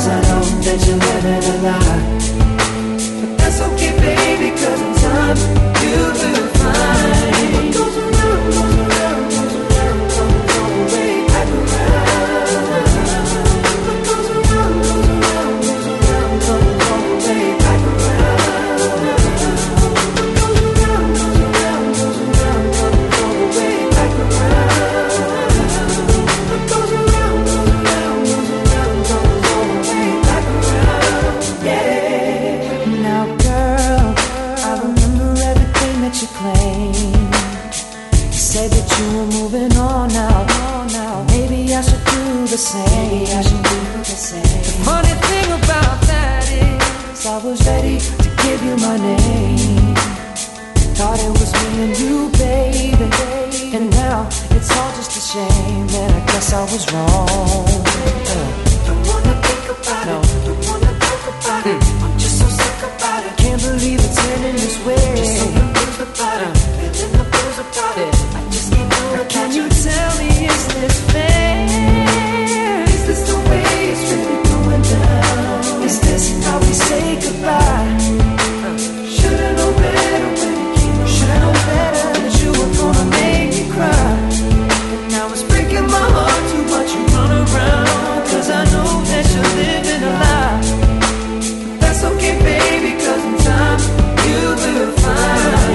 'cause I know that you're living a lie. But that's okay, baby, 'cause in time you will find what goes around, goes around, goes around, comes all the way back around. What goes around, goes around, goes around, comes all the way back around. What goes around, goes around, goes around, comes all the way back around. What goes around, goes around, goes around, comes all the way back around. Yeah. Now, girl, I remember everything that you claimed. You said that you were moving on now. Maybe I should do the same. The funny thing about that is I was ready to give you my name. Thought it was me and you, baby. And now it's all just a shame. And I guess I was wrong. Don't wanna think about it. Don't wanna talk about it. I'm just so sick about it. Can't believe it's ending this way. Just so confused about it. Feeling the blues about it. I just can't do it. Can you tell me, is this fair? Is this the way it's really going down? Is this how we say goodbye? Should've known better when you came around. Should've known better that you were gonna make me cry. And now it's breaking my heart too much you run around. 'Cause I know that you're living a lie. But that's okay, baby, 'cause in time you will find.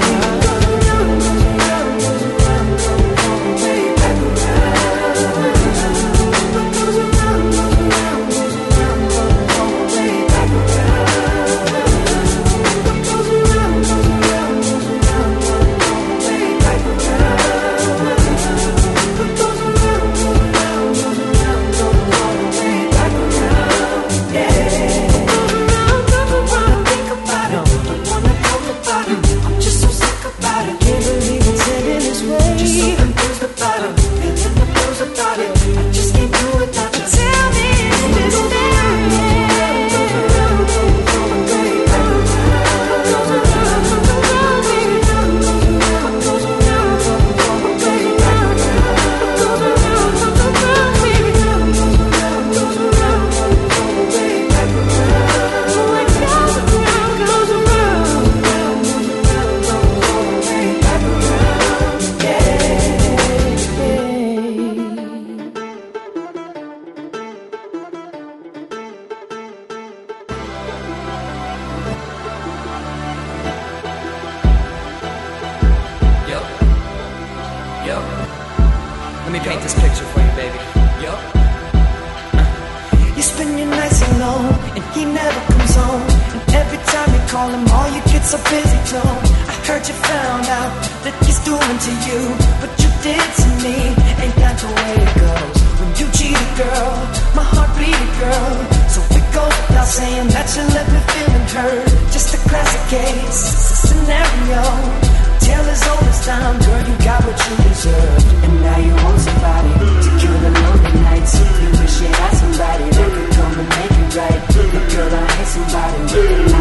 Let me paint this picture for you, baby. You spend your nights alone, and he never comes home. And every time you call him, all you get's a busy tone. I heard you found out that he's doing to you what you did to me. Ain't that the way it goes? When you cheat a girl, my heart bleeding, girl. So it goes without saying that you left me feeling hurt. Just a classic case, it's a scenario. Tale as old as time, girl, you got what you deserved. And now you want somebody to kill the lonely nights. You wish you had somebody that could come and make it right. But girl, I hate somebody with